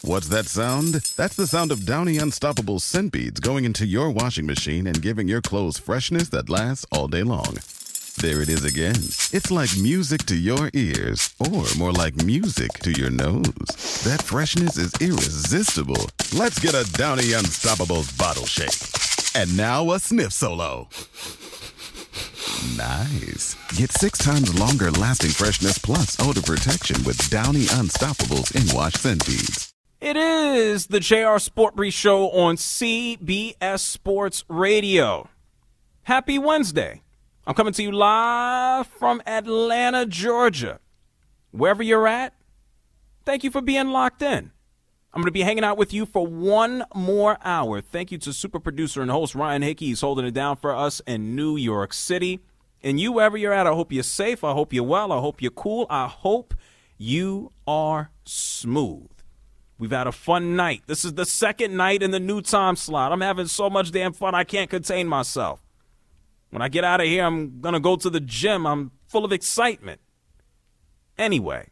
What's that sound? That's the sound of Downy Unstoppable scent beads going into your washing machine and giving your clothes freshness that lasts all day long. There it is again. It's like music to your ears, or more like music to your nose. That freshness is irresistible. Let's get a Downy Unstoppables bottle shake. And now a sniff solo. Nice. Get 6 times longer lasting freshness plus odor protection with Downy Unstoppables in-wash scent beads. It is the JR Sport Brief Show on CBS Sports Radio. Happy Wednesday. I'm coming to you live from Atlanta, Georgia. Wherever you're at, thank you for being locked in. I'm going to be hanging out with you for 1 more hour. Thank you to super producer and host Ryan Hickey. He's holding it down for us in New York City. And you, wherever you're at, I hope you're safe. I hope you're well. I hope you're cool. I hope you are smooth. We've had a fun night. This is the second night in the new time slot. I'm having so much damn fun I can't contain myself. When I get out of here, I'm going to go to the gym. I'm full of excitement. Anyway,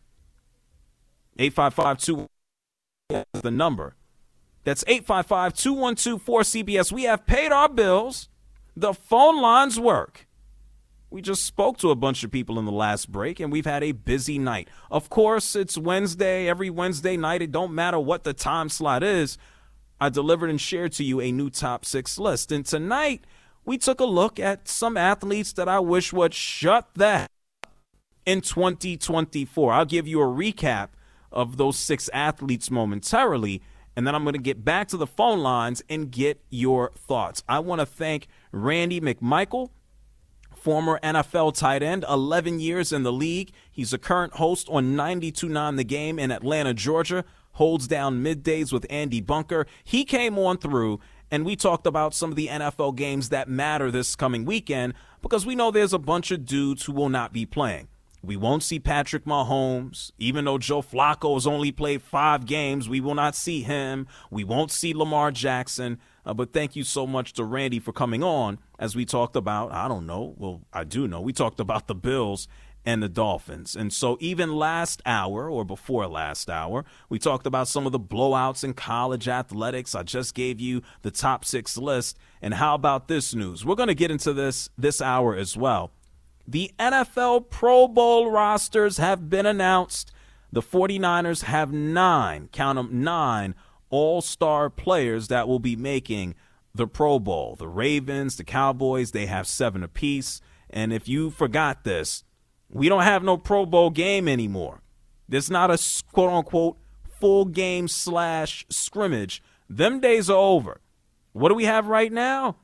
855-2 is the number. That's 855-212-4CBS. We have paid our bills. The phone lines work. We just spoke to a bunch of people in the last break, and we've had a busy night. Of course, it's Wednesday. Every Wednesday night, it don't matter what the time slot is. I delivered and shared to you a new top 6 list. And tonight, we took a look at some athletes that I wish would shut that in 2024. I'll give you a recap of those 6 athletes momentarily, and then I'm going to get back to the phone lines and get your thoughts. I want to thank Randy McMichael, former NFL tight end, 11 years in the league. He's a current host on 92.9 The Game in Atlanta, Georgia, holds down middays with Andy Bunker. He came on through, and we talked about some of the NFL games that matter this coming weekend because we know there's a bunch of dudes who will not be playing. We won't see Patrick Mahomes. Even though Joe Flacco has only played 5 games, we will not see him. We won't see Lamar Jackson. But thank you so much to Randy for coming on as we talked about, I do know, we talked about the Bills and the Dolphins. And so even last hour or before last hour, we talked about some of the blowouts in college athletics. I just gave you the top 6 list. And how about this news? We're going to get into this hour as well. The NFL Pro Bowl rosters have been announced. The 49ers have 9, count them, 9 all-star players that will be making the Pro Bowl. The Ravens, the Cowboys, they have 7 apiece. And if you forgot this, we don't have no Pro Bowl game anymore. There's not a quote-unquote full game / scrimmage. Them days are over. What do we have right now?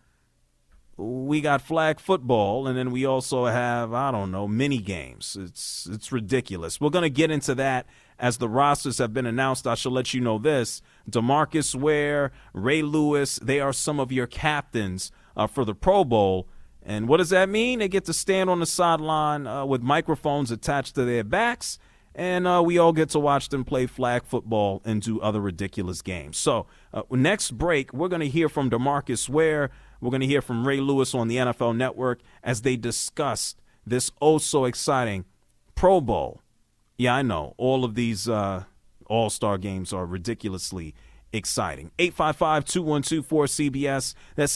We got flag football, and then we also have, mini games. It's ridiculous. We're going to get into that as the rosters have been announced. I shall let you know this. DeMarcus Ware, Ray Lewis, they are some of your captains for the Pro Bowl. And what does that mean? They get to stand on the sideline with microphones attached to their backs, and we all get to watch them play flag football and do other ridiculous games. So next break, we're going to hear from DeMarcus Ware. We're going to hear from Ray Lewis on the NFL Network as they discuss this oh-so-exciting Pro Bowl. Yeah, I know. All of these all-star games are ridiculously exciting. 855-212-4CBS. That's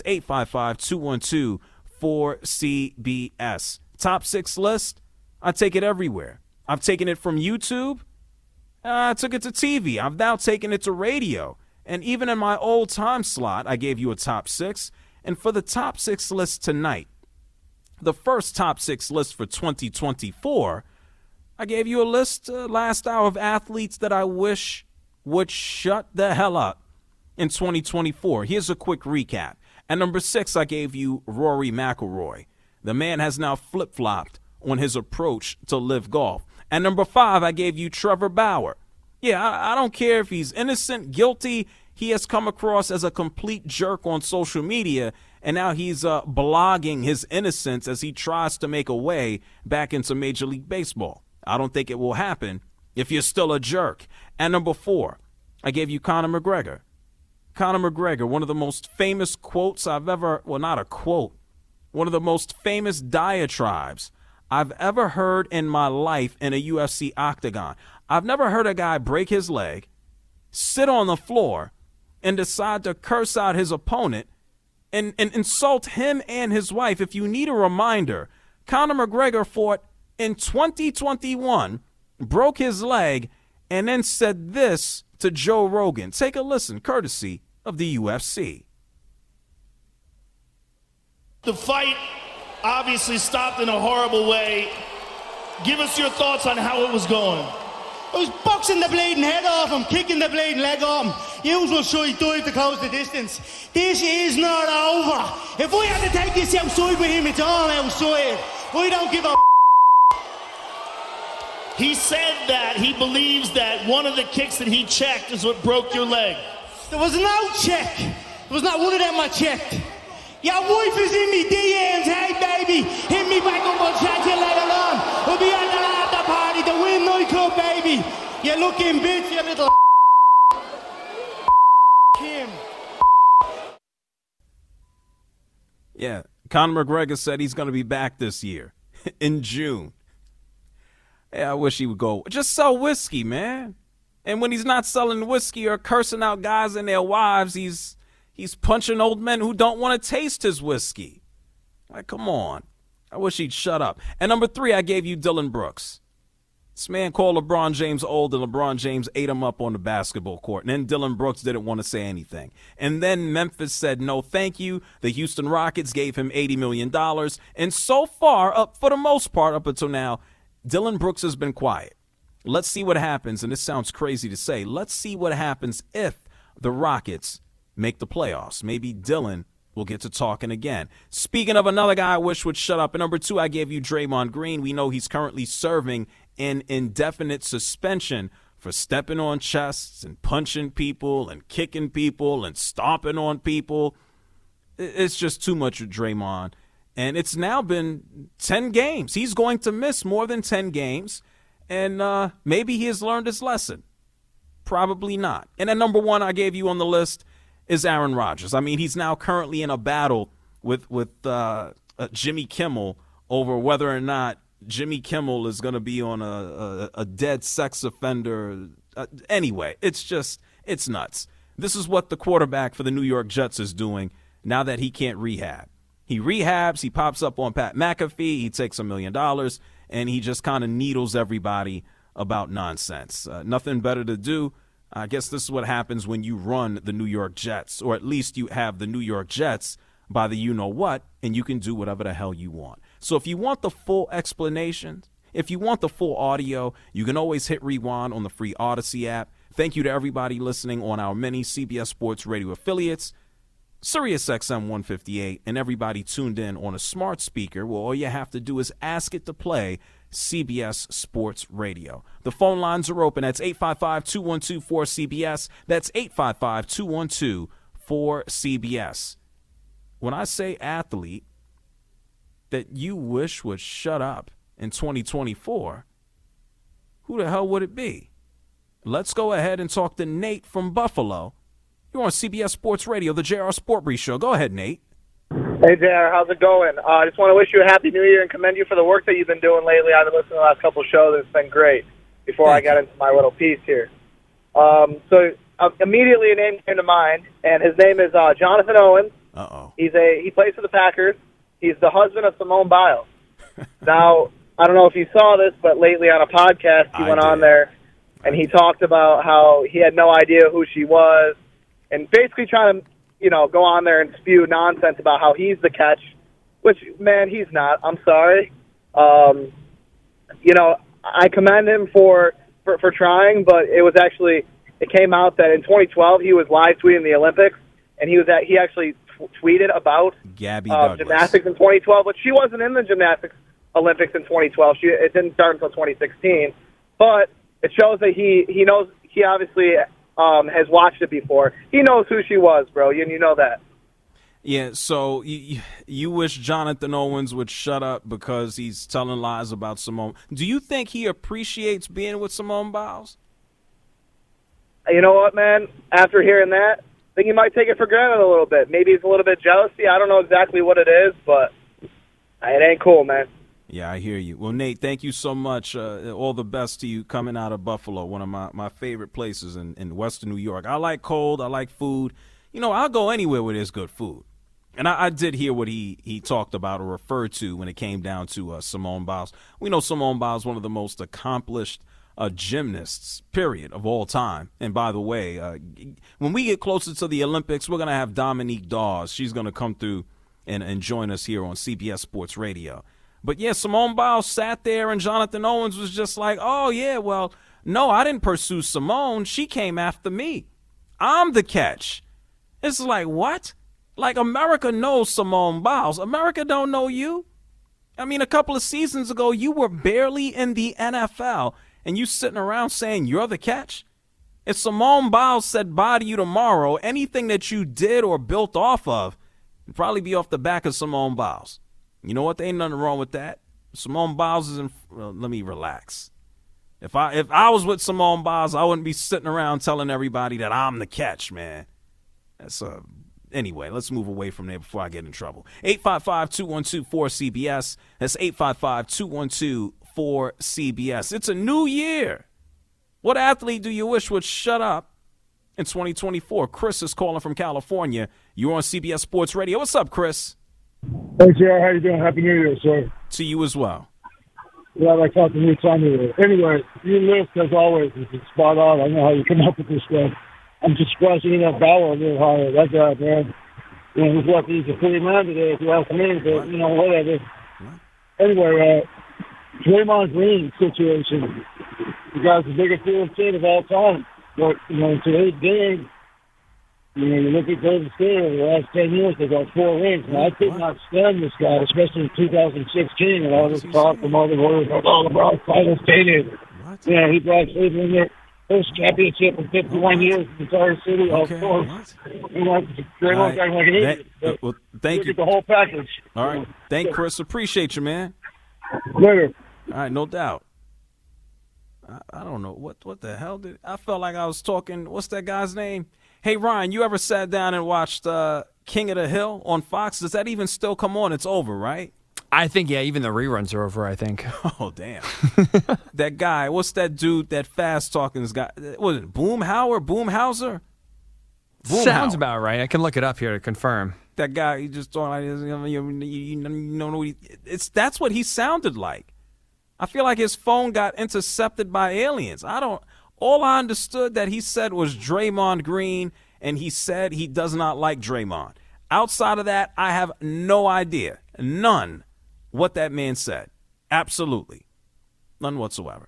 855-212-4CBS. Top 6 list, I take it everywhere. I've taken it from YouTube. I took it to TV. I've now taken it to radio. And even in my old time slot, I gave you a top 6. And for the top 6 list tonight, the first top 6 list for 2024, I gave you a list last hour of athletes that I wish would shut the hell up in 2024. Here's a quick recap. At number 6, I gave you Rory McIlroy. The man has now flip-flopped on his approach to live golf. At number 5, I gave you Trevor Bauer. Yeah, I don't care if he's innocent, guilty. He has come across as a complete jerk on social media, and now he's blogging his innocence as he tries to make a way back into Major League Baseball. I don't think it will happen if you're still a jerk. At number 4, I gave you Conor McGregor. Conor McGregor, one of the most famous quotes I've ever, well, not a quote, one of the most famous diatribes I've ever heard in my life in a UFC octagon. I've never heard a guy break his leg, sit on the floor and decide to curse out his opponent and insult him and his wife. If you need a reminder, Conor McGregor fought in 2021, broke his leg, and then said this to Joe Rogan. Take a listen, courtesy of the UFC. The fight obviously stopped in a horrible way. Give us your thoughts on how it was going. I was boxing the bleeding head off him, kicking the bleeding leg off him. Usual side dive to close the distance. This is not over. If we had to take this outside with him, it's all outside. We don't give a He said that he believes that one of the kicks that he checked is what broke your leg. There was no check. There was not one of them I checked. Your wife is in me DMs, hey baby, hit me back up, I'll chat to you later on. We'll be at the after party, the Win nightclub, baby. You looking bitch, you little Kim. Yeah, Conor McGregor said he's going to be back this year in June. Hey, I wish he would go. Just sell whiskey, man. And when he's not selling whiskey or cursing out guys and their wives, he's punching old men who don't want to taste his whiskey. Like, come on. I wish he'd shut up. And number 3, I gave you Dylan Brooks. This man called LeBron James old, and LeBron James ate him up on the basketball court. And then Dylan Brooks didn't want to say anything. And then Memphis said no thank you. The Houston Rockets gave him $80 million. And so far, for the most part, up until now, Dylan Brooks has been quiet. Let's see what happens. And this sounds crazy to say. Let's see what happens if the Rockets make the playoffs. Maybe Dylan will get to talking again. Speaking of another guy I wish would shut up, at number 2, I gave you Draymond Green. We know he's currently serving an indefinite suspension for stepping on chests and punching people and kicking people and stomping on people. It's just too much of Draymond. And it's now been 10 games. He's going to miss more than 10 games. And maybe he has learned his lesson. Probably not. And at number 1 I gave you on the list is Aaron Rodgers. I mean, he's now currently in a battle with Jimmy Kimmel over whether or not Jimmy Kimmel is going to be on a dead sex offender. Anyway, it's nuts. This is what the quarterback for the New York Jets is doing now that he can't rehab. He rehabs, he pops up on Pat McAfee, he takes $1 million, and he just kind of needles everybody about nonsense. Nothing better to do. I guess this is what happens when you run the New York Jets, or at least you have the New York Jets by the you-know-what, and you can do whatever the hell you want. So if you want the full explanation, if you want the full audio, you can always hit rewind on the free Odyssey app. Thank you to everybody listening on our many CBS Sports Radio affiliates, SiriusXM 158, and everybody tuned in on a smart speaker. Well, all you have to do is ask it to play CBS Sports Radio. The phone lines are open. That's 855-212-4CBS. That's 855-212-4CBS. When I say athlete that you wish would shut up in 2024, who the hell would it be? Let's go ahead and talk to Nate from Buffalo. You're on CBS Sports Radio, the JR Sport Brief Show. Go ahead, Nate. Hey, JR, how's it going? I just want to wish you a Happy New Year and commend you for the work that you've been doing lately. I've been listening to the last couple of shows. It's been great before I got into my little piece here. Immediately a name came to mind, and his name is Jonathan Owens. Uh-oh. He plays for the Packers. He's the husband of Simone Biles. Now, I don't know if you saw this, but lately on a podcast he went on there, and he talked about how he had no idea who she was, and basically trying to, go on there and spew nonsense about how he's the catch, which, man, he's not. I'm sorry. I commend him for trying, but it came out that in 2012 he was live tweeting the Olympics, and he actually tweeted about Gabby Douglas. Gymnastics in 2012, but she wasn't in the gymnastics Olympics in 2012. It didn't start until 2016, but it shows that he knows. He obviously has watched it before. He knows who she was, bro, and you know that. Yeah, so you wish Jonathan Owens would shut up because he's telling lies about Simone. Do you think he appreciates being with Simone Biles? You know what, man? After hearing that, I think he might take it for granted a little bit. Maybe it's a little bit jealousy. I don't know exactly what it is, but it ain't cool, man. Yeah, I hear you. Well, Nate, thank you so much. All the best to you coming out of Buffalo, one of my favorite places in Western New York. I like cold. I like food. You know, I'll go anywhere where there's good food. And I did hear what he talked about or referred to when it came down to Simone Biles. We know Simone Biles, one of the most accomplished gymnasts, period, of all time. And by the way, when we get closer to the Olympics, we're going to have Dominique Dawes. She's going to come through and join us here on CBS Sports Radio. But, yeah, Simone Biles sat there and Jonathan Owens was just like, oh, yeah, well, no, I didn't pursue Simone. She came after me. I'm the catch. It's like, what? Like, America knows Simone Biles. America don't know you. I mean, a couple of seasons ago, you were barely in the NFL, and you sitting around saying you're the catch? If Simone Biles said bye to you tomorrow, anything that you did or built off of would probably be off the back of Simone Biles. You know what? There ain't nothing wrong with that. Simone Biles is let me relax. If I was with Simone Biles, I wouldn't be sitting around telling everybody that I'm the catch, man. That's Anyway, let's move away from there before I get in trouble. 855-212-4CBS. That's 855-212-4CBS. It's a new year. What athlete do you wish would shut up in 2024? Chris is calling from California. You're on CBS Sports Radio. What's up, Chris? Hey, JR, how you doing? Happy New Year, sir. To you as well. Yeah, I like talking to you anytime. Anyway, your list, as always, is spot on. I know how you come up with this stuff. I'm just surprised you didn't have Bauer a little higher. That guy, man. You know, he's lucky he's a free man today, if you ask me, but, you know, whatever. Anyway, Draymond Green situation. The guy's the biggest field team of all time. But, you know, in today's game, you know, you look at Golden State over the last 10 years, they got 4 rings. And I could not stand this guy, especially in 2016, and all this talk from all the words about, oh, LeBron finals dated. Yeah, he brought Cleveland their first championship in 51 years in the entire city, of course. You know, Draymond got like an idiot. Well, thank you. Look at the whole package. All right. Thank Chris. Appreciate you, man. Later. All right, no doubt. I don't know. What the hell did – I felt like I was talking – what's that guy's name? Hey, Ryan, you ever sat down and watched King of the Hill on Fox? Does that even still come on? It's over, right? I think, yeah, even the reruns are over, I think. Oh, damn. That guy, what's that dude, that fast-talking guy? Was it Boomhauser? Sounds about right. I can look it up here to confirm. That guy, he just talking like this. You know, that's what he sounded like. I feel like his phone got intercepted by aliens. All I understood that he said was Draymond Green, and he said he does not like Draymond. Outside of that, I have no idea, none, what that man said. Absolutely. None whatsoever.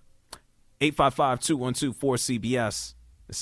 855-212-4CBS. It's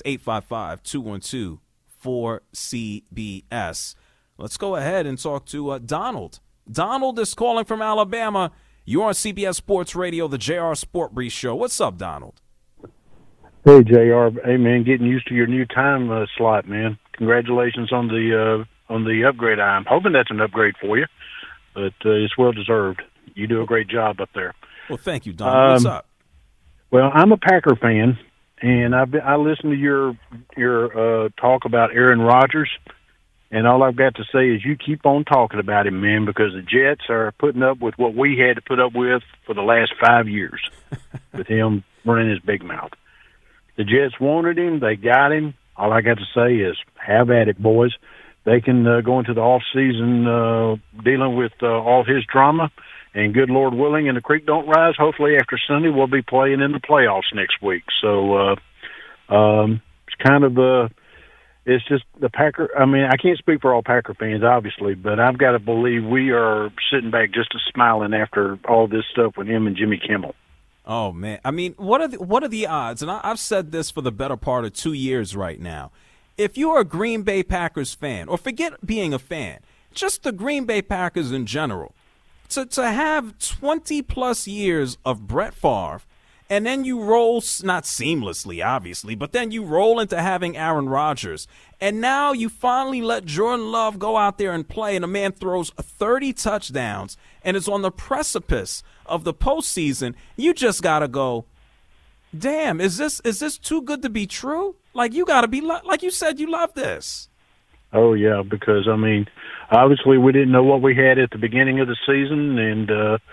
855-212-4CBS. Let's go ahead and talk to Donald. Donald is calling from Alabama. You're on CBS Sports Radio, the JR Sport Brief Show. What's up, Donald? Hey, JR. Hey, man, getting used to your new time slot, man. Congratulations on the upgrade. I'm hoping that's an upgrade for you, but it's well-deserved. You do a great job up there. Well, thank you, Donald. What's up? Well, I'm a Packer fan, and I listened to your talk about Aaron Rodgers, and all I've got to say is you keep on talking about him, man, because the Jets are putting up with what we had to put up with for the last 5 years with him running his big mouth. The Jets wanted him. They got him. All I got to say is have at it, boys. They can go into the off-season dealing with all his drama, and good Lord willing, and the creek don't rise. Hopefully after Sunday we'll be playing in the playoffs next week. So it's kind of it's just the Packer. I mean, I can't speak for all Packer fans, obviously, but I've got to believe we are sitting back just smiling after all this stuff with him and Jimmy Kimmel. Oh, man. I mean, what are the odds? And I've said this for the better part of 2 years right now. If you're a Green Bay Packers fan, or forget being a fan, just the Green Bay Packers in general, to have 20-plus years of Brett Favre, and then you roll, not seamlessly, obviously, but then you roll into having Aaron Rodgers, and now you finally let Jordan Love go out there and play, and the man throws 30 touchdowns and is on the precipice of the postseason. You just got to go, damn, is this too good to be true? Like, you got to be, like you said, you love this. Oh, yeah, because, I mean, obviously we didn't know what we had at the beginning of the season, and,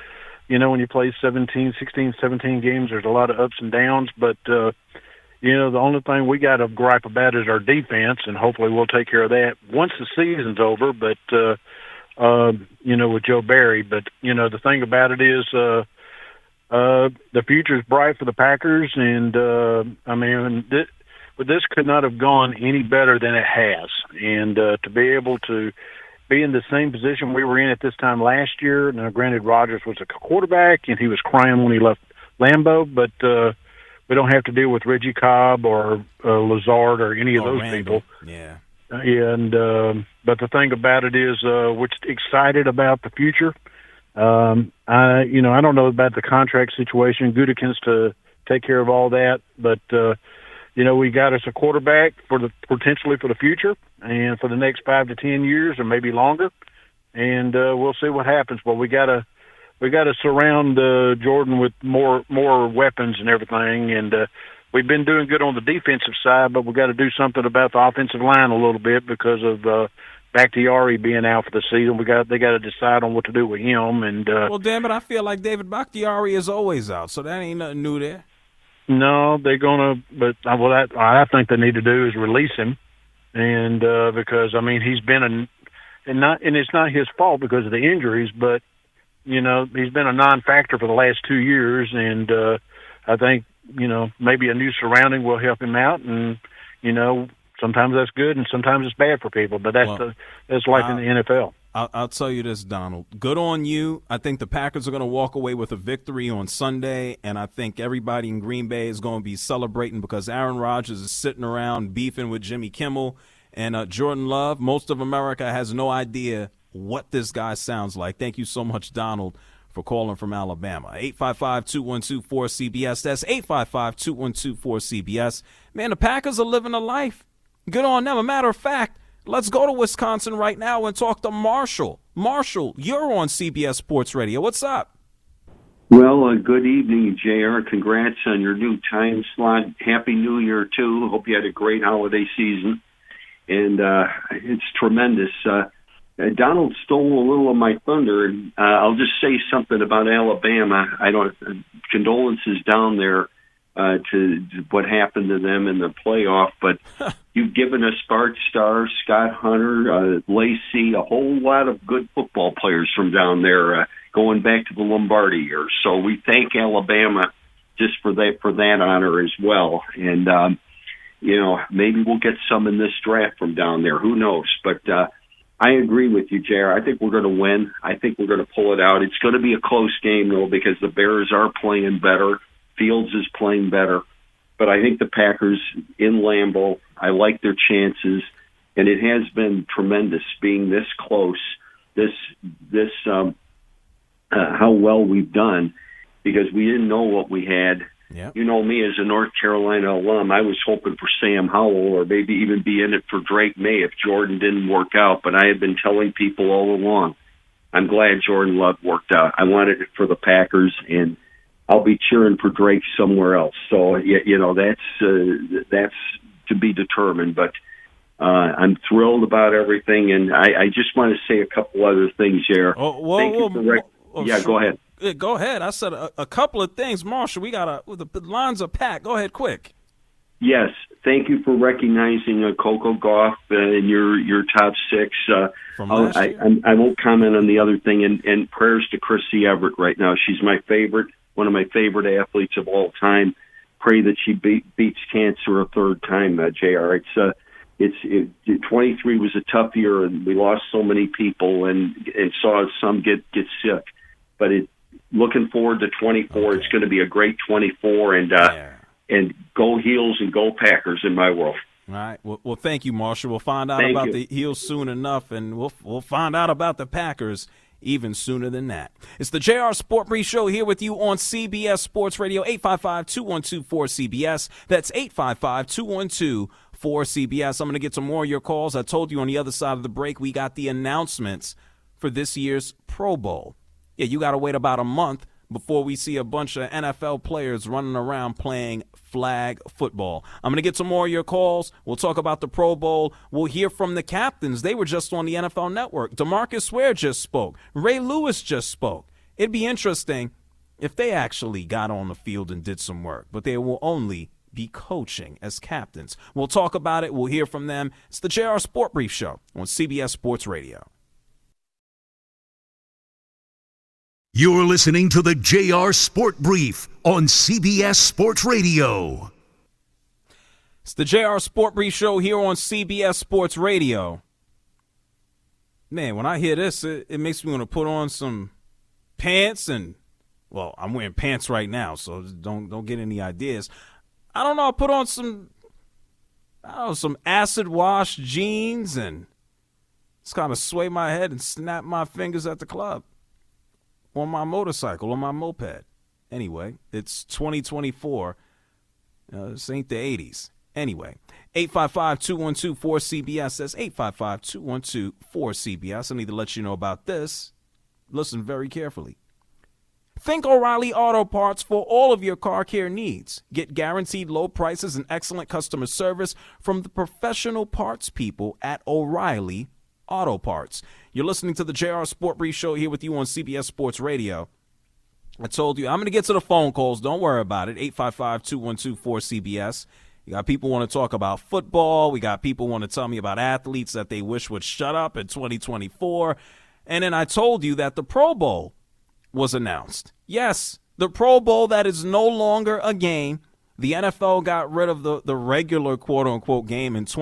when you play 16, 17 games, there's a lot of ups and downs. But, the only thing we got to gripe about is our defense, and hopefully we'll take care of that once the season's over. But, with Joe Barry. But, the thing about it is the future's bright for the Packers. And, this could not have gone any better than it has. And to be able to be in the same position we were in at this time last year. Now, granted, Rodgers was a quarterback, and he was crying when he left Lambeau, but we don't have to deal with Reggie Cobb or Lazard or any of those Randall. people. Yeah. But the thing about it is, we're excited about the future. I don't know about the contract situation. Gutekunst to take care of all that, but we got us a quarterback potentially for the future and for the next 5 to 10 years or maybe longer, and we'll see what happens. But we got to surround Jordan with more weapons and everything, and we've been doing good on the defensive side, but we got to do something about the offensive line a little bit because of Bakhtiari being out for the season. They got to decide on what to do with him. And well, damn it, I feel like David Bakhtiari is always out, so that ain't nothing new there. No, they're gonna, but what I think they need to do is release him, and because he's been and it's not his fault because of the injuries, but he's been a non-factor for the last 2 years, and I think maybe a new surrounding will help him out, and sometimes that's good and sometimes it's bad for people, but that's life in the NFL. I'll tell you this, Donald. Good on you. I think the Packers are going to walk away with a victory on Sunday, and I think everybody in Green Bay is going to be celebrating because Aaron Rodgers is sitting around beefing with Jimmy Kimmel and Jordan Love. Most of America has no idea what this guy sounds like. Thank you so much, Donald, for calling from Alabama. 855-212-4CBS. That's 855-212-4CBS. Man, the Packers are living a life. Good on them. A matter of fact, let's go to Wisconsin right now and talk to Marshall. Marshall, you're on CBS Sports Radio. What's up? Well, good evening, JR. Congrats on your new time slot. Happy New Year, too. Hope you had a great holiday season. And it's tremendous. Donald stole a little of my thunder. And I'll just say something about Alabama. Condolences down there to what happened to them in the playoff, but you've given us Bart Starr, Scott Hunter, Lacey, a whole lot of good football players from down there going back to the Lombardi years. So we thank Alabama just for that honor as well. And, maybe we'll get some in this draft from down there. Who knows? But I agree with you, JR. I think we're going to win. I think we're going to pull it out. It's going to be a close game, though, because the Bears are playing better. Fields is playing better, but I think the Packers in Lambeau, I like their chances, and it has been tremendous being this close, how well we've done, because we didn't know what we had. Yep. You know me as a North Carolina alum, I was hoping for Sam Howell or maybe even be in it for Drake May if Jordan didn't work out, but I have been telling people all along, I'm glad Jordan Love worked out. I wanted it for the Packers, and I'll be cheering for Drake somewhere else. So, that's to be determined. But I'm thrilled about everything, and I just want to say a couple other things here. Go ahead. Go ahead. I said a couple of things. Marshall, the lines are packed. Go ahead, quick. Yes. Thank you for recognizing Coco Gauff in your top six. From last year. I won't comment on the other thing, and prayers to Chrissy Everett right now. She's my favorite. One of my favorite athletes of all time. Pray that she beats cancer a third time, JR. 23 was a tough year, and we lost so many people and saw some get sick. But looking forward to 24, okay. It's going to be a great 24, and go Heels and go Packers in my world. All right. Well, thank you, Marshall. We'll find out about the Heels soon enough, and we'll find out about the Packers even sooner than that. It's the JR Sport Brief Show here with you on CBS Sports Radio, 855-212-4CBS. That's 855-212-4CBS. I'm going to get some more of your calls. I told you on the other side of the break, we got the announcements for this year's Pro Bowl. Yeah, you got to wait about a month before we see a bunch of NFL players running around playing flag football. I'm going to get some more of your calls. We'll talk about the Pro Bowl. We'll hear from the captains. They were just on the NFL Network. DeMarcus Ware just spoke. Ray Lewis just spoke. It'd be interesting if they actually got on the field and did some work, but they will only be coaching as captains. We'll talk about it. We'll hear from them. It's the JR Sport Brief Show on CBS Sports Radio. You're listening to the JR Sport Brief on CBS Sports Radio. It's the JR Sport Brief Show here on CBS Sports Radio. Man, when I hear this, it makes me want to put on some pants and, well, I'm wearing pants right now, so don't get any ideas. I don't know, I'll put on some acid wash jeans and just kind of sway my head and snap my fingers at the club on my motorcycle, on my moped. Anyway, it's 2024. This ain't the 80s. Anyway, 855-212-4CBS. That's 855-212-4CBS. I need to let you know about this. Listen very carefully. Think O'Reilly Auto Parts for all of your car care needs. Get guaranteed low prices and excellent customer service from the professional parts people at O'Reilly Auto Parts. You're listening to the JR Sport Brief Show here with you on CBS Sports Radio. I told you, I'm going to get to the phone calls. Don't worry about it. 855-212-4CBS. You got people want to talk about football. We got people want to tell me about athletes that they wish would shut up in 2024. And then I told you that the Pro Bowl was announced. Yes, the Pro Bowl that is no longer a game. The NFL got rid of the regular quote-unquote game in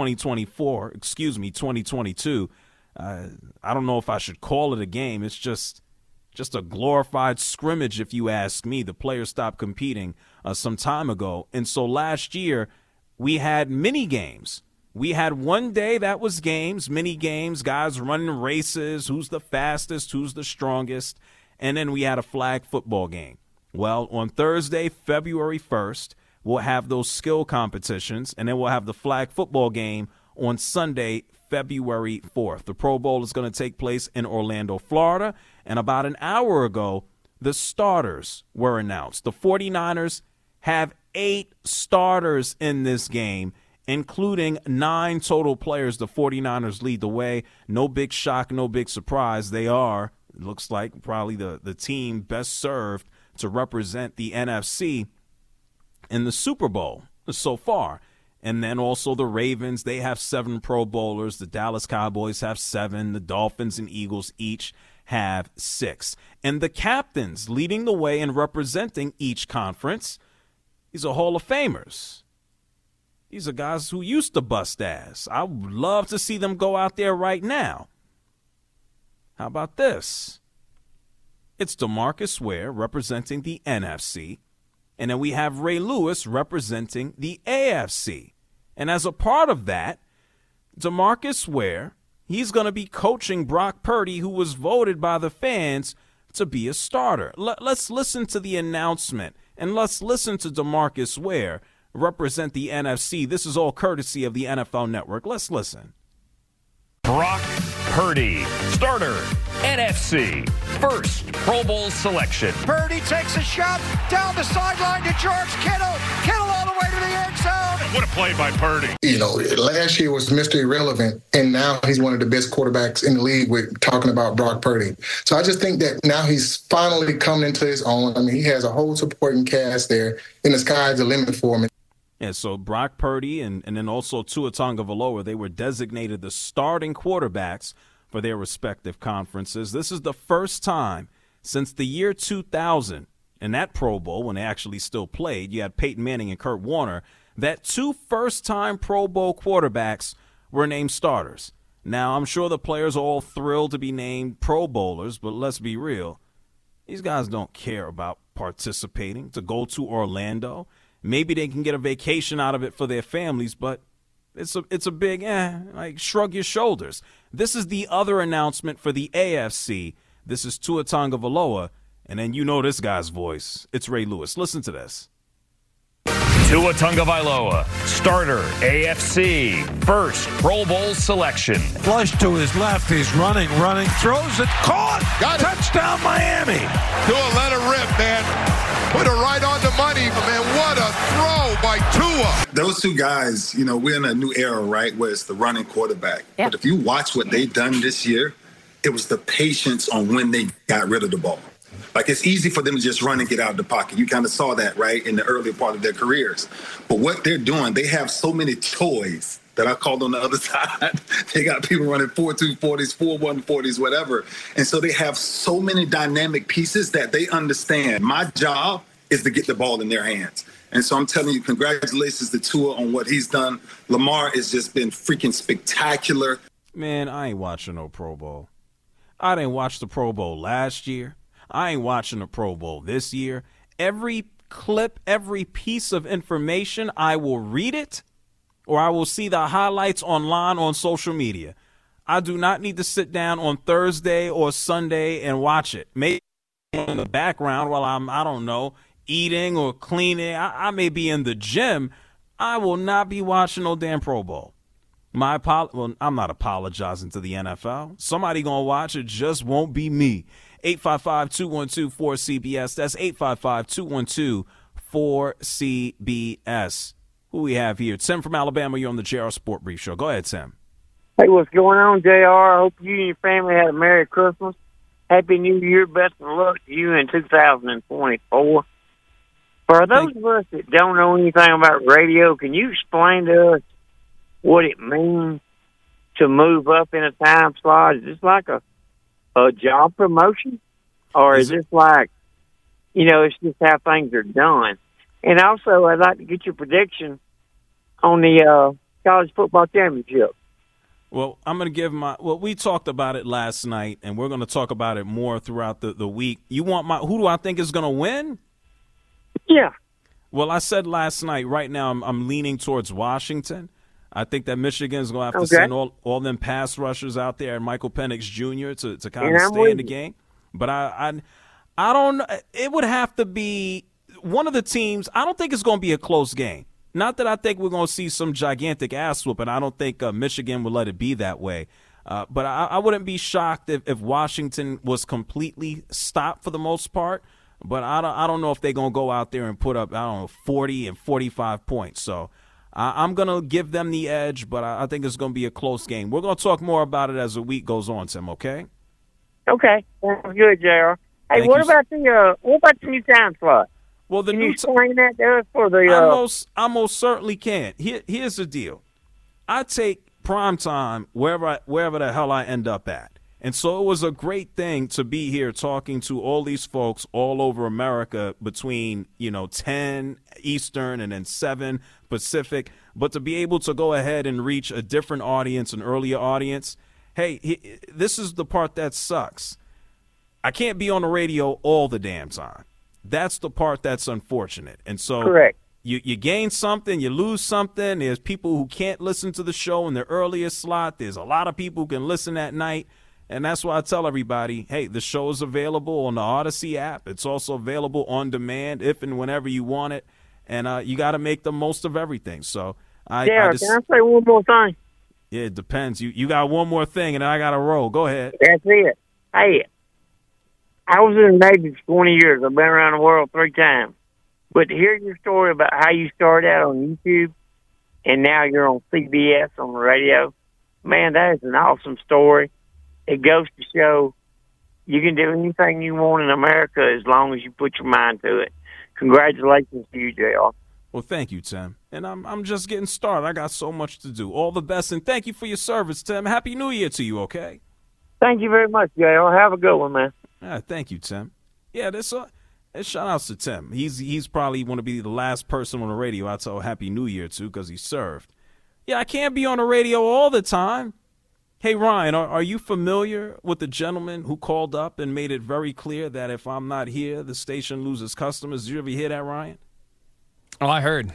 2022. I don't know if I should call it a game. It's just a glorified scrimmage, if you ask me. The players stopped competing some time ago. And so last year, we had mini games. We had one day that was games, mini games, guys running races, who's the fastest, who's the strongest. And then we had a flag football game. Well, on Thursday, February 1st, we'll have those skill competitions, and then we'll have the flag football game on Sunday, February 4th. The Pro Bowl is going to take place in Orlando, Florida. And about an hour ago, the starters were announced. The 49ers have 8 starters in this game, including 9 total players. The 49ers lead the way. No big shock, no big surprise. They are, it looks like, probably the team best served to represent the NFC in the Super Bowl so far. And then also the Ravens, they have 7 Pro Bowlers. The Dallas Cowboys have 7. The Dolphins and Eagles each have 6. And the captains leading the way and representing each conference, these are Hall of Famers. These are guys who used to bust ass. I would love to see them go out there right now. How about this? It's DeMarcus Ware representing the NFC. And then we have Ray Lewis representing the AFC. And as a part of that, DeMarcus Ware, he's going to be coaching Brock Purdy, who was voted by the fans to be a starter. Let's listen to the announcement, and let's listen to DeMarcus Ware represent the NFC. This is all courtesy of the NFL Network. Let's listen. Brock Purdy, starter, NFC, first Pro Bowl selection. Purdy takes a shot down the sideline to George Kittle. Kittle all the way to the end zone. What a play by Purdy. You know, last year was Mr. Irrelevant, and now he's one of the best quarterbacks in the league with talking about Brock Purdy. So I just think that now he's finally coming into his own. I mean, he has a whole supporting cast there, and the sky's the limit for him. Yeah, so Brock Purdy and then also Tua Tagovailoa, they were designated the starting quarterbacks for their respective conferences. This is the first time since the year 2000, in that Pro Bowl, when they actually still played, you had Peyton Manning and Kurt Warner, that 2 first-time Pro Bowl quarterbacks were named starters. Now, I'm sure the players are all thrilled to be named Pro Bowlers, but let's be real. These guys don't care about participating, to go to Orlando. Maybe they can get a vacation out of it for their families, but it's a big, like, shrug your shoulders. This is the other announcement for the AFC. This is Tua Tagovailoa, and then you know this guy's voice. It's Ray Lewis. Listen to this. Tua Tagovailoa, starter, AFC, first Pro Bowl selection. Flush to his left, he's running, throws it, caught, got touchdown Miami. Tua, let it rip, man. Put it right on the money, man. What a throw by Tua. Those two guys, you know, we're in a new era, right, where it's the running quarterback. Yep. But if you watch what they've done this year, it was the patience on when they got rid of the ball. Like, it's easy for them to just run and get out of the pocket. You kind of saw that, right, in the earlier part of their careers. But what they're doing, they have so many toys that I called on the other side. They got people running 4.2 40s, 4.1 40s, whatever. And so they have so many dynamic pieces that they understand. My job is to get the ball in their hands. And so I'm telling you, congratulations to Tua on what he's done. Lamar has just been freaking spectacular. Man, I ain't watching no Pro Bowl. I didn't watch the Pro Bowl last year. I ain't watching the Pro Bowl this year. Every clip, every piece of information, I will read it, or I will see the highlights online on social media. I do not need to sit down on Thursday or Sunday and watch it. Maybe in the background while I'm, I don't know, eating or cleaning. I may be in the gym. I will not be watching no damn Pro Bowl. Well, I'm not apologizing to the NFL. Somebody going to watch it, just won't be me. 855-212-4CBS. That's 855-212-4CBS. Who we have here? Tim from Alabama. You're on the JR Sport Brief Show. Go ahead, Tim. Hey, what's going on, JR? I hope you and your family had a Merry Christmas. Happy New Year. Best of luck to you in 2024. For those of us that don't know anything about radio, can you explain to us what it means to move up in a time slot? Is this like a job promotion? Or is this like, it's just how things are done? And also, I'd like to get your prediction on the college football championship. Well, I'm going to give we talked about it last night, and we're going to talk about it more throughout the week. You want who do I think is going to win? Yeah. Well, I said last night, right now I'm leaning towards Washington. I think that Michigan's going to have to send all them pass rushers out there and Michael Penix Jr. to kind of stay in the game. But I don't know. It would have to be one of the teams. I don't think it's going to be a close game. Not that I think we're going to see some gigantic ass whooping. I don't think Michigan will let it be that way. But I wouldn't be shocked if Washington was completely stopped for the most part. But I don't know if they're going to go out there and put up, 40 and 45 points. So I'm going to give them the edge, but I think it's going to be a close game. We're going to talk more about it as the week goes on, Tim, okay? Okay. Sounds good, JR. Hey, what about the new time slot? Well, can you explain that to us for the I most certainly can. Here's the deal. I take primetime wherever the hell I end up at. And so it was a great thing to be here talking to all these folks all over America between, 10 Eastern and then 7 Pacific. But to be able to go ahead and reach a different audience, an earlier audience, hey, this is the part that sucks. I can't be on the radio all the damn time. That's the part that's unfortunate. And so correct. You gain something, you lose something. There's people who can't listen to the show in the earliest slot. There's a lot of people who can listen at night. And that's why I tell everybody, hey, the show is available on the Odyssey app. It's also available on demand if and whenever you want it. And you got to make the most of everything. So can I say one more thing? Yeah, it depends. You got one more thing, and then I got to roll. Go ahead. That's it. Hey, I was in the Navy for 20 years. I've been around the world 3 times. But to hear your story about how you started out on YouTube and now you're on CBS on the radio, man, that is an awesome story. It goes to show you can do anything you want in America as long as you put your mind to it. Congratulations to you, JR. Well, thank you, Tim. And I'm just getting started. I got so much to do. All the best, and thank you for your service, Tim. Happy New Year to you, okay? Thank you very much, JR. Have a good one, man. Thank you, Tim. Yeah, shout-outs to Tim. He's probably going to be the last person on the radio I tell Happy New Year to because he served. Yeah, I can't be on the radio all the time. Hey, Ryan, are you familiar with the gentleman who called up and made it very clear that if I'm not here, the station loses customers? Did you ever hear that, Ryan? Oh, I heard.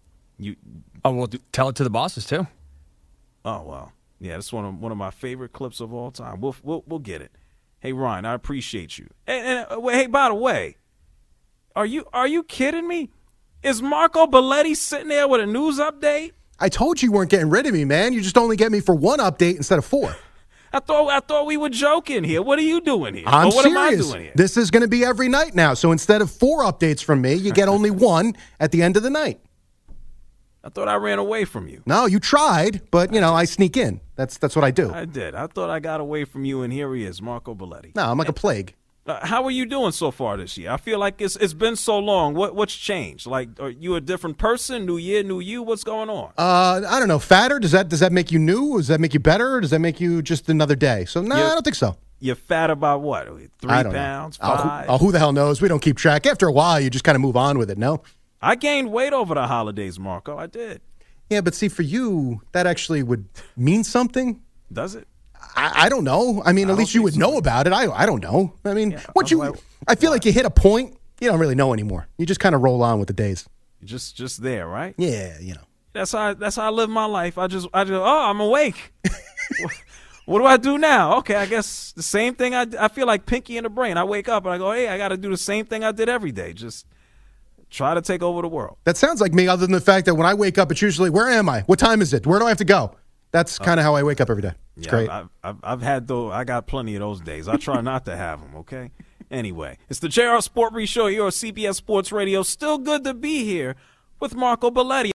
Well, tell it to the bosses, too. Oh, well. Yeah, that's one of my favorite clips of all time. We'll get it. Hey, Ryan, I appreciate you. Hey, by the way, are you kidding me? Is Marco Belletti sitting there with a news update? I told you weren't getting rid of me, man. You just only get me for 1 update instead of 4. I thought we were joking here. What are you doing here? I'm what serious. Am I doing here? This is going to be every night now. So instead of 4 updates from me, you get only 1 at the end of the night. I thought I ran away from you. No, you tried, but, I sneak in. That's what I do. I did. I thought I got away from you, and here he is, Marco Belletti. No, I'm like a plague. How are you doing so far this year? I feel like it's been so long. What's changed? Like, are you a different person? New year, new you? What's going on? I don't know. Fatter? Does that make you new? Does that make you better? Or does that make you just another day? So, I don't think so. You're fat about what? 3 pounds? 5? Who the hell knows? We don't keep track. After a while, you just kind of move on with it, no? I gained weight over the holidays, Marco. I did. Yeah, but see, for you, that actually would mean something. Does it? I don't know. I mean, at least you would know about it. I don't know. I mean, I feel like you hit a point, you don't really know anymore. You just kind of roll on with the days. You're just there, right? Yeah, you know. That's how I live my life. I just I'm awake. What do I do now? Okay, I guess the same thing. I feel like Pinky in the Brain. I wake up and I go, hey, I got to do the same thing I did every day. Just try to take over the world. That sounds like me, other than the fact that when I wake up, it's usually, where am I? What time is it? Where do I have to go? That's kind of how I wake up every day. It's great. I've had those. I got plenty of those days. I try not to have them, okay? Anyway, it's the JR Sport Brief Show here on CBS Sports Radio. Still good to be here with Marco Belletti.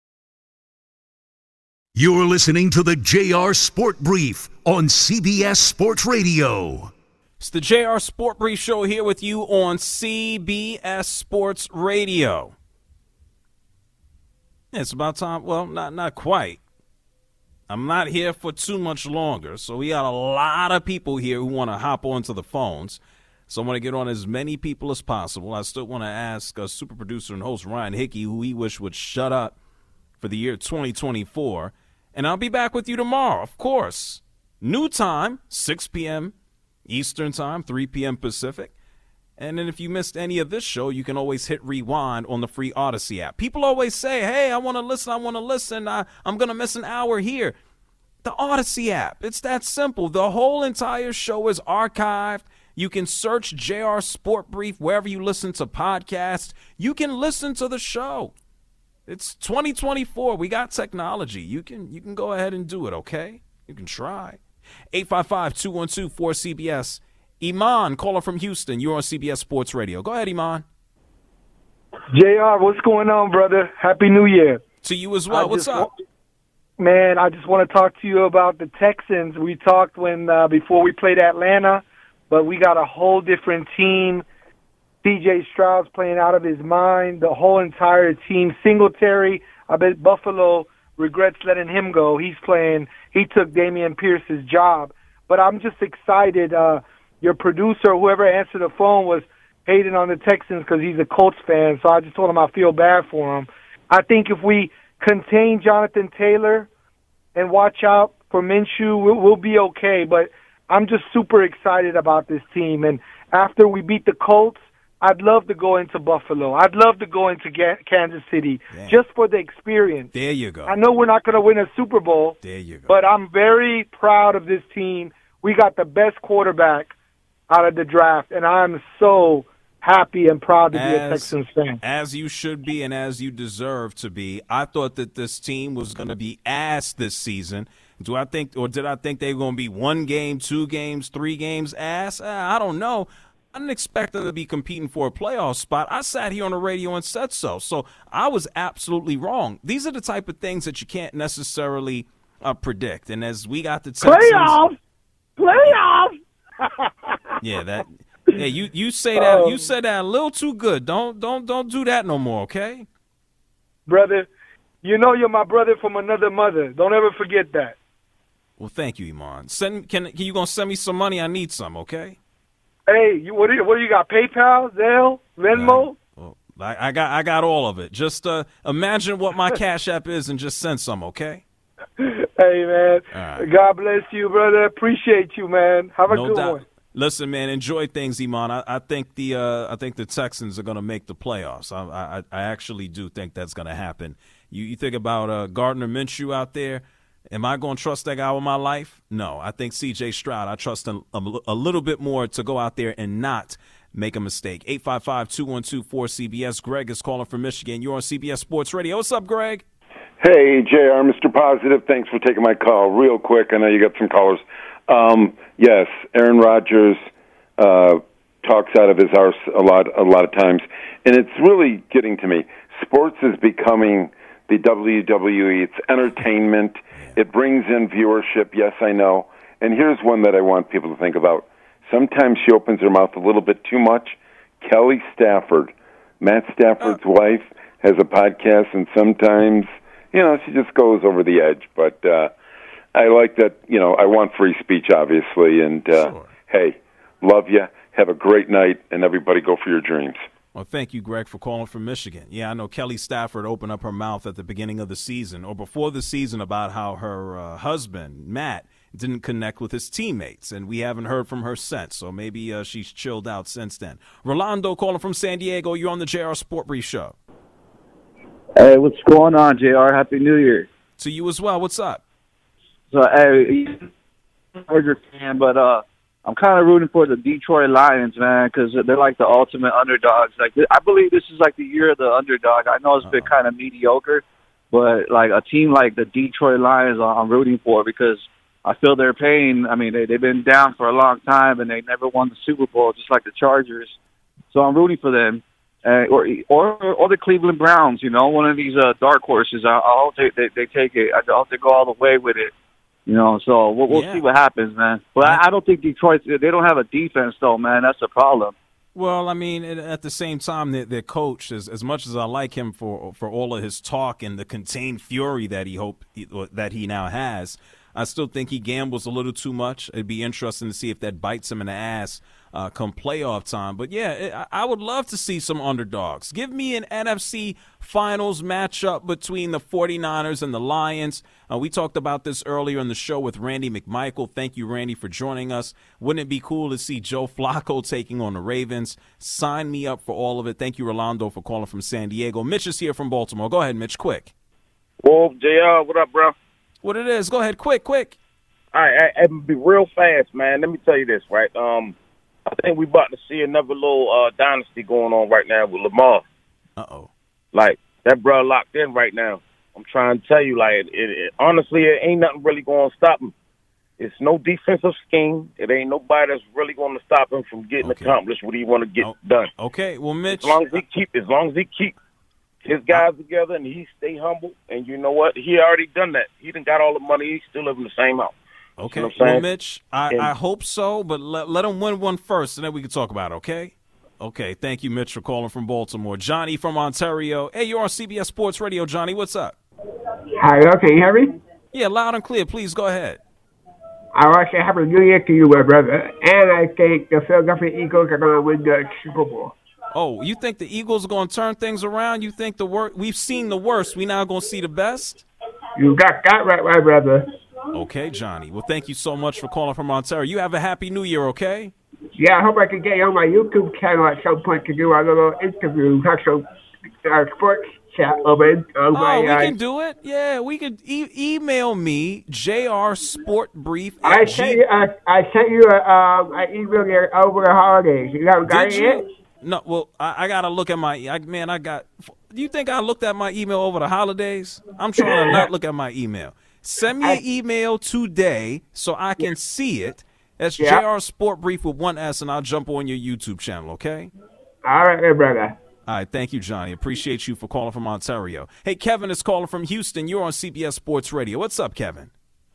You're listening to the JR Sport Brief on CBS Sports Radio. It's the JR Sport Brief Show here with you on CBS Sports Radio. It's about time. Well, not quite. I'm not here for too much longer, so we got a lot of people here who want to hop onto the phones. So I want to get on as many people as possible. I still want to ask super producer and host Ryan Hickey, who he wish would shut up for the year 2024. And I'll be back with you tomorrow, of course. New time, 6 p.m. Eastern time, 3 p.m. Pacific. And then if you missed any of this show, you can always hit rewind on the free Odyssey app. People always say, hey, I want to listen. I'm going to miss an hour here. The Odyssey app, it's that simple. The whole entire show is archived. You can search JR Sport Brief wherever you listen to podcasts. You can listen to the show. It's 2024. We got technology. You can go ahead and do it, okay? You can try. 855-212-4CBS. Iman, caller from Houston. You're on CBS Sports Radio. Go ahead, Iman. JR, what's going on, brother? Happy New Year. To you as well. What's up? Man, I just want to talk to you about the Texans. We talked before we played Atlanta, but we got a whole different team. C.J. Stroud's playing out of his mind. The whole entire team. Singletary, I bet Buffalo regrets letting him go. He took Damian Pierce's job. But I'm just excited. Your producer, whoever answered the phone, was hating on the Texans because he's a Colts fan. So I just told him I feel bad for him. I think if we contain Jonathan Taylor and watch out for Minshew, we'll be okay. But I'm just super excited about this team. And after we beat the Colts, I'd love to go into Buffalo. I'd love to go into Kansas City just for the experience. There you go. I know we're not going to win a Super Bowl. There you go. But I'm very proud of this team. We got the best quarterback out of the draft, and I'm so happy and proud to be a Texans fan. As you should be and as you deserve to be. I thought that this team was going to be ass this season. Did I think they were going to be 1 game, 2 games, 3 games ass? I don't know. I didn't expect them to be competing for a playoff spot. I sat here on the radio and said so. So I was absolutely wrong. These are the type of things that you can't necessarily predict. And as we got the Texans, playoffs. Yeah, you say that you said that a little too good. Don't do that no more, okay? Brother, you know you're my brother from another mother. Don't ever forget that. Well, thank you, Iman. Can you gonna send me some money? I need some, okay? Hey, what do you got? PayPal, Zelle, Venmo? I got all of it. Just imagine what my Cash App is and just send some, okay? Hey, man. Right. God bless you, brother. Appreciate you, man. Have a good one. Listen, man, enjoy things, Iman. I think the Texans are going to make the playoffs. I actually do think that's going to happen. You think about Gardner Minshew out there. Am I going to trust that guy with my life? No. I think C.J. Stroud, I trust him a little bit more to go out there and not make a mistake. 855-212-4CBS. Greg is calling from Michigan. You're on CBS Sports Radio. What's up, Greg? Hey, JR, Mr. Positive. Thanks for taking my call. Real quick, I know you got some callers. Yes, Aaron Rodgers talks out of his arse a lot of times, and it's really getting to me. Sports is becoming the WWE. It's entertainment. It brings in viewership. Yes, I know. And here's one that I want people to think about. sometimes she opens her mouth a little bit too much. Kelly Stafford, Matt Stafford's wife, has a podcast, and sometimes, she just goes over the edge. But I like that, I want free speech, obviously, and hey, love you. Have a great night, and everybody go for your dreams. Well, thank you, Greg, for calling from Michigan. Yeah, I know Kelly Stafford opened up her mouth at the beginning of the season or before the season about how her husband, Matt, didn't connect with his teammates, and we haven't heard from her since, so maybe she's chilled out since then. Rolando calling from San Diego. You're on the JR Sport Brief Show. Hey, what's going on, JR? Happy New Year. To you as well. What's up? So, hey, I'm a Charger fan, but I'm kind of rooting for the Detroit Lions, man, because they're like the ultimate underdogs. Like, I believe this is like the year of the underdog. I know it's been kind of mediocre, but like a team like the Detroit Lions, I'm rooting for because I feel their pain. I mean, they've been down for a long time and they never won the Super Bowl, just like the Chargers. So I'm rooting for them, or the Cleveland Browns. One of these dark horses. I hope they take it. I hope they go all the way with it. So we'll see what happens, man. But I don't think Detroit, they don't have a defense, though, man. That's the problem. Well, I mean, at the same time, their coach, as much as I like him for all of his talk and the contained fury that he now has, I still think he gambles a little too much. It'd be interesting to see if that bites him in the ass come playoff time. But, yeah, I would love to see some underdogs. Give me an NFC Finals matchup between the 49ers and the Lions. We talked about this earlier in the show with Randy McMichael. Thank you, Randy, for joining us. Wouldn't it be cool to see Joe Flacco taking on the Ravens? Sign me up for all of it. Thank you, Rolando, for calling from San Diego. Mitch is here from Baltimore. Go ahead, Mitch, quick. Well, JR, what up, bro? What it is. Go ahead, quick. All right, I'll be real fast, man. Let me tell you this, right? I think we're about to see another little dynasty going on right now with Lamar. Uh-oh. Like, that bro locked in right now. I'm trying to tell you, like, honestly, it ain't nothing really going to stop him. It's no defensive scheme. It ain't nobody that's really going to stop him from getting accomplished what he want to get done. Okay, well, Mitch. As long as he keep his guys together and he stay humble, and you know what? He already done that. He done got all the money. He still live in the same house. Okay, you know what I'm well, Mitch, I hope so, but let him win one first, and then we can talk about it, okay? Okay, thank you, Mitch, for calling from Baltimore. Johnny from Ontario. Hey, you're on CBS Sports Radio, Johnny. What's up? Hi, can you hear me? Yeah, loud and clear. Please go ahead. I want to say Happy New Year to you, my brother. And I think the Philadelphia Eagles are going to win the Super Bowl. Oh, you think the Eagles are going to turn things around? You think we've seen the worst. We now going to see the best? You got that right, my brother. Okay, Johnny. Well, thank you so much for calling from Ontario. You have a happy New Year, okay? Yeah, I hope I can get you on my YouTube channel at some point to do a little interview, talk some sports chat over it. We can do it. Yeah, we can email me, JRSportBrief. I sent you an email there over the holidays. You haven't got it yet? No, well, I got to look at my do you think I looked at my email over the holidays? I'm trying to not look at my email. Send me an email today so I can see it. That's JR Sport Brief with one S, and I'll jump on your YouTube channel, okay? All right, brother. All right, thank you, Johnny. Appreciate you for calling from Ontario. Hey, Kevin is calling from Houston. You're on CBS Sports Radio. What's up, Kevin?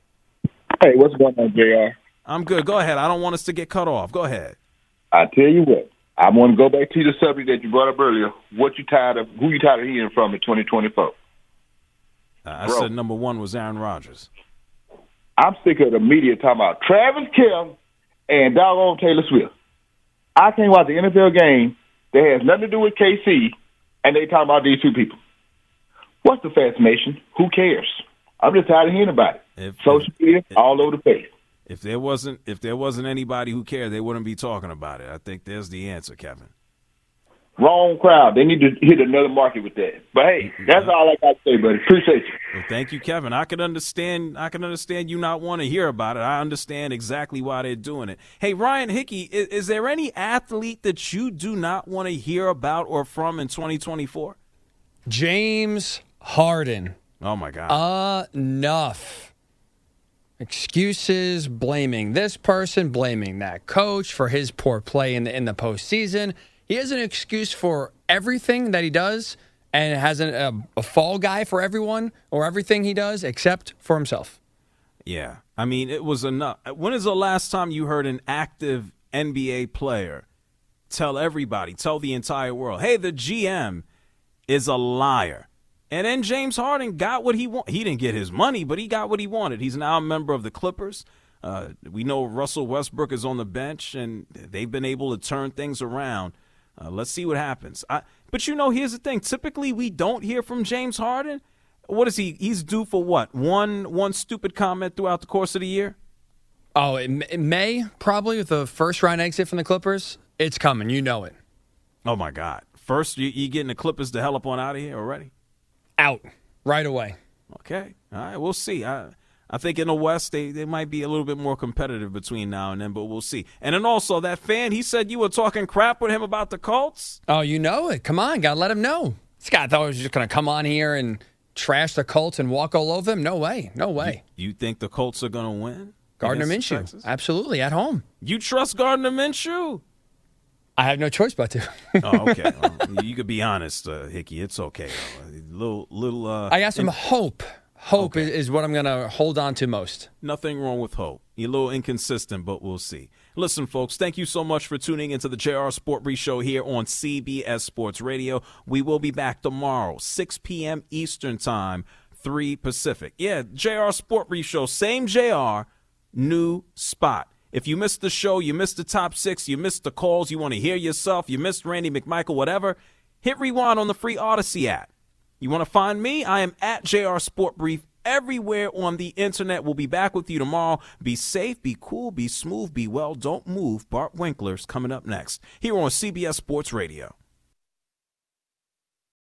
Hey, what's going on, JR? I'm good. Go ahead. I don't want us to get cut off. Go ahead. I tell you what. I want to go back to the subject that you brought up earlier. Who you tired of hearing from in 2024? I said number one was Aaron Rodgers. I'm sick of the media talking about Travis Kelce and doggone Taylor Swift. I can't watch the NFL game that has nothing to do with KC, and they talking about these two people. What's the fascination? Who cares? I'm just tired of hearing about it. Social media all over the place. If there wasn't anybody who cared, they wouldn't be talking about it. I think there's the answer, Kevin. Wrong crowd. They need to hit another market with that. But hey, that's all I got to say, buddy. Appreciate you. Well, thank you, Kevin. I can understand you not want to hear about it. I understand exactly why they're doing it. Hey, Ryan Hickey, is there any athlete that you do not want to hear about or from in 2024? James Harden. Oh my God. Enough. Excuses, blaming this person, blaming that coach for his poor play in the postseason. He has an excuse for everything that he does and has a fall guy for everyone or everything he does except for himself. Yeah. I mean, it was enough. When is the last time you heard an active NBA player tell everybody, tell the entire world, hey, the GM is a liar. And then James Harden got what he wanted. He didn't get his money, but he got what he wanted. He's now a member of the Clippers. We know Russell Westbrook is on the bench, and they've been able to turn things around. Let's see what happens. But, here's the thing. Typically, we don't hear from James Harden. What is he? He's due for what? One stupid comment throughout the course of the year? Oh, in May, probably, with the first-round exit from the Clippers. It's coming. You know it. Oh, my God. First, you getting the Clippers the hell up on out of here already? Out. Right away. Okay. All right, we'll see. I think in the West, they might be a little bit more competitive between now and then, but we'll see. And then also, that fan, he said you were talking crap with him about the Colts? Oh, you know it. Come on, got to let him know. This guy thought he was just going to come on here and trash the Colts and walk all over them? No way. No way. You think the Colts are going to win? Gardner Minshew. Texas? Absolutely, at home. You trust Gardner Minshew? I have no choice but to. Oh, okay. Well, you could be honest, Hickey. It's okay. Little. I got some hope. Hope is what I'm going to hold on to most. Nothing wrong with hope. You're a little inconsistent, but we'll see. Listen, folks, thank you so much for tuning into the JR Sport Brief Show here on CBS Sports Radio. We will be back tomorrow, 6 p.m. Eastern Time, 3 Pacific. Yeah, JR Sport Brief Show, same JR, new spot. If you missed the show, you missed the top 6, you missed the calls, you want to hear yourself, you missed Randy McMichael, whatever, hit rewind on the free Odyssey app. You want to find me? I am at JR Sport Brief everywhere on the internet. We'll be back with you tomorrow. Be safe, be cool, be smooth, be well. Don't move. Bart Winkler's coming up next here on CBS Sports Radio.